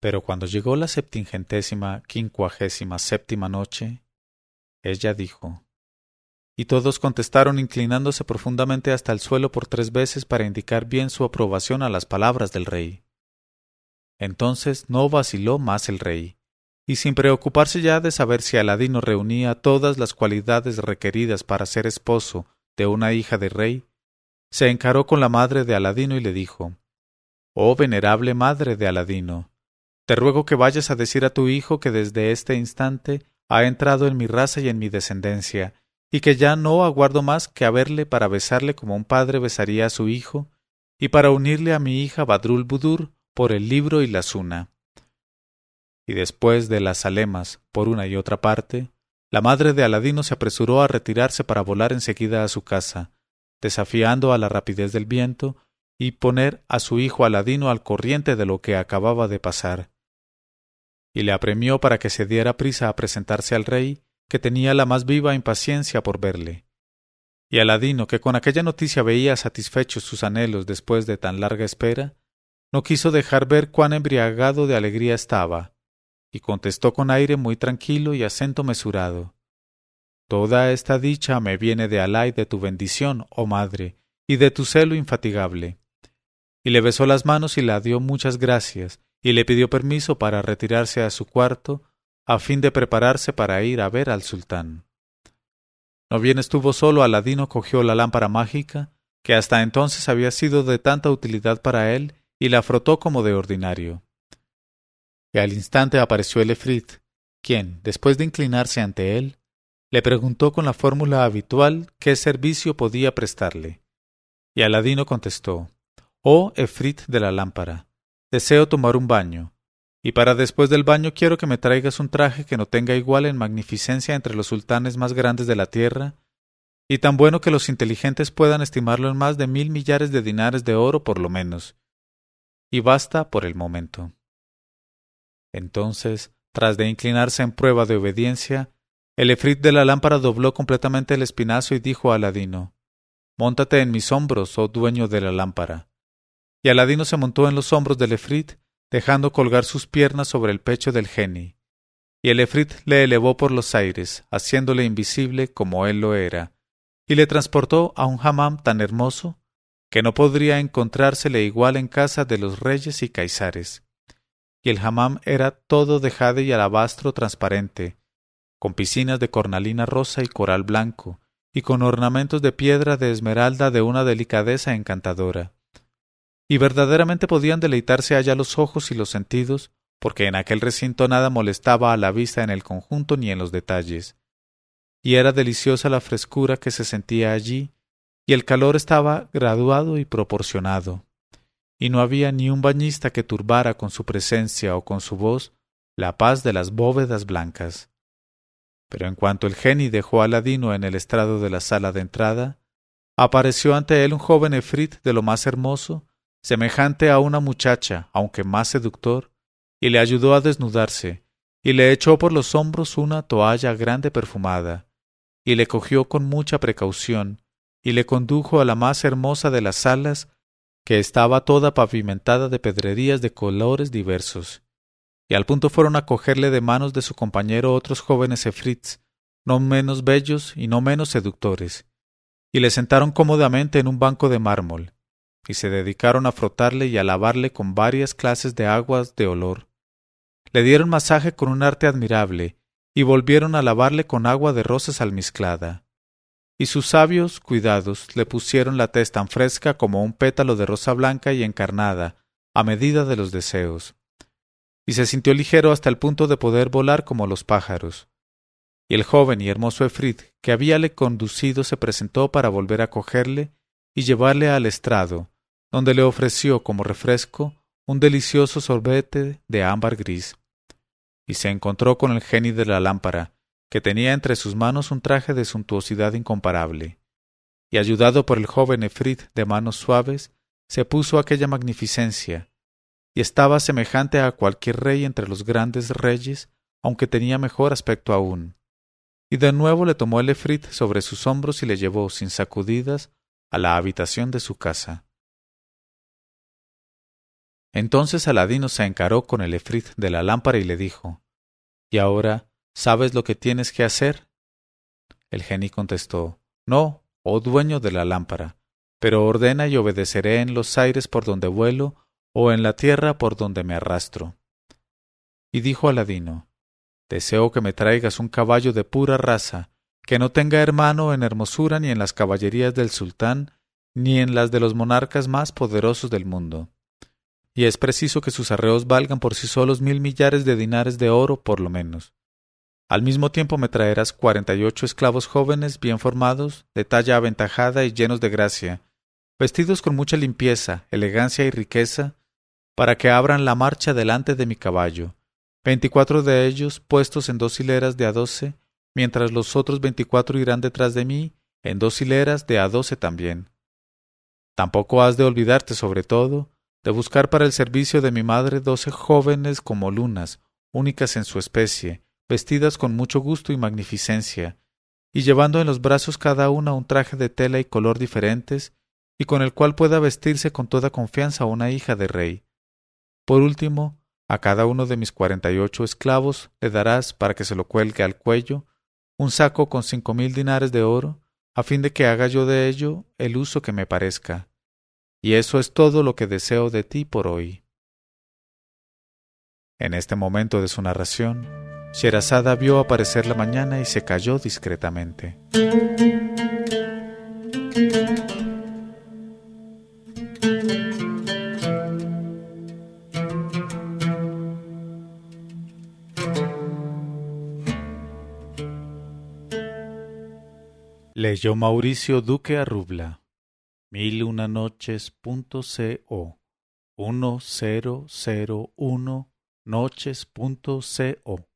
Pero cuando llegó la 757ª noche, ella dijo, y todos contestaron inclinándose profundamente hasta el suelo por 3 veces para indicar bien su aprobación a las palabras del rey. Entonces no vaciló más el rey, y sin preocuparse ya de saber si Aladino reunía todas las cualidades requeridas para ser esposo de una hija de rey, se encaró con la madre de Aladino y le dijo, «Oh venerable madre de Aladino, te ruego que vayas a decir a tu hijo que desde este instante ha entrado en mi raza y en mi descendencia, y que ya no aguardo más que a verle para besarle como un padre besaría a su hijo, y para unirle a mi hija Badrul Budur por el libro y la suna». Y después de las alemas por una y otra parte, la madre de Aladino se apresuró a retirarse para volar enseguida a su casa, desafiando a la rapidez del viento y poner a su hijo Aladino al corriente de lo que acababa de pasar. Y le apremió para que se diera prisa a presentarse al rey, que tenía la más viva impaciencia por verle. Y Aladino, que con aquella noticia veía satisfechos sus anhelos después de tan larga espera, no quiso dejar ver cuán embriagado de alegría estaba, y contestó con aire muy tranquilo y acento mesurado, «Toda esta dicha me viene de Alá y de tu bendición, oh madre, y de tu celo infatigable». Y le besó las manos y le dio muchas gracias, y le pidió permiso para retirarse a su cuarto, a fin de prepararse para ir a ver al sultán. No bien estuvo solo, Aladino cogió la lámpara mágica, que hasta entonces había sido de tanta utilidad para él, y la frotó como de ordinario. Y al instante apareció el efrit, quien, después de inclinarse ante él, le preguntó con la fórmula habitual qué servicio podía prestarle. Y Aladino contestó, «Oh efrit de la lámpara, deseo tomar un baño, y para después del baño quiero que me traigas un traje que no tenga igual en magnificencia entre los sultanes más grandes de la tierra, y tan bueno que los inteligentes puedan estimarlo en más de 1000 millares de dinares de oro por lo menos. Y basta por el momento». Entonces, tras de inclinarse en prueba de obediencia, el efrit de la lámpara dobló completamente el espinazo y dijo a Aladino, «Móntate en mis hombros, oh dueño de la lámpara». Y Aladino se montó en los hombros del efrit, dejando colgar sus piernas sobre el pecho del geni. Y el efrit le elevó por los aires, haciéndole invisible como él lo era, y le transportó a un hammam tan hermoso que no podría encontrársele igual en casa de los reyes y caisares. Y el hammam era todo de jade y alabastro transparente, con piscinas de cornalina rosa y coral blanco, y con ornamentos de piedra de esmeralda de una delicadeza encantadora. Y verdaderamente podían deleitarse allá los ojos y los sentidos, porque en aquel recinto nada molestaba a la vista en el conjunto ni en los detalles. Y era deliciosa la frescura que se sentía allí, y el calor estaba graduado y proporcionado, y no había ni un bañista que turbara con su presencia o con su voz la paz de las bóvedas blancas. Pero en cuanto el geni dejó a Aladino en el estrado de la sala de entrada, apareció ante él un joven efrit de lo más hermoso, semejante a una muchacha, aunque más seductor, y le ayudó a desnudarse, y le echó por los hombros una toalla grande perfumada, y le cogió con mucha precaución, y le condujo a la más hermosa de las salas, que estaba toda pavimentada de pedrerías de colores diversos. Y al punto fueron a cogerle de manos de su compañero otros jóvenes efrits, no menos bellos y no menos seductores, y le sentaron cómodamente en un banco de mármol, y se dedicaron a frotarle y a lavarle con varias clases de aguas de olor. Le dieron masaje con un arte admirable, y volvieron a lavarle con agua de rosas almizclada. Y sus sabios cuidados le pusieron la tez tan fresca como un pétalo de rosa blanca y encarnada, a medida de los deseos. Y se sintió ligero hasta el punto de poder volar como los pájaros. Y el joven y hermoso efrit que habíale conducido se presentó para volver a cogerle y llevarle al estrado, donde le ofreció como refresco un delicioso sorbete de ámbar gris. Y se encontró con el geni de la lámpara, que tenía entre sus manos un traje de suntuosidad incomparable. Y ayudado por el joven efrit de manos suaves, se puso aquella magnificencia, y estaba semejante a cualquier rey entre los grandes reyes, aunque tenía mejor aspecto aún. Y de nuevo le tomó el efrit sobre sus hombros y le llevó, sin sacudidas, a la habitación de su casa. Entonces Aladino se encaró con el efrit de la lámpara y le dijo: ¿Y ahora sabes lo que tienes que hacer? El genii contestó: No, oh dueño de la lámpara, pero ordena y obedeceré en los aires por donde vuelo o en la tierra por donde me arrastro. Y dijo Aladino: Deseo que me traigas un caballo de pura raza, que no tenga hermano en hermosura ni en las caballerías del sultán, ni en las de los monarcas más poderosos del mundo. Y es preciso que sus arreos valgan por sí solos 1.000 millares de dinares de oro por lo menos. Al mismo tiempo me traerás 48 esclavos jóvenes, bien formados, de talla aventajada y llenos de gracia, vestidos con mucha limpieza, elegancia y riqueza, para que abran la marcha delante de mi caballo, 24 de ellos puestos en 2 hileras de a 12, mientras los otros 24 irán detrás de mí, en 2 hileras de a 12 también. Tampoco has de olvidarte, sobre todo, de buscar para el servicio de mi madre 12 jóvenes como lunas, únicas en su especie, vestidas con mucho gusto y magnificencia, y llevando en los brazos cada una un traje de tela y color diferentes, y con el cual pueda vestirse con toda confianza una hija de rey. Por último, a cada uno de mis 48 esclavos le darás, para que se lo cuelgue al cuello, un saco con 5.000 dinares de oro, a fin de que haga yo de ello el uso que me parezca. Y eso es todo lo que deseo de ti por hoy. En este momento de su narración, Sherazada vio aparecer la mañana y se calló discretamente. Leyó Mauricio Duque Arrubla. 1001noches.co 1001noches.co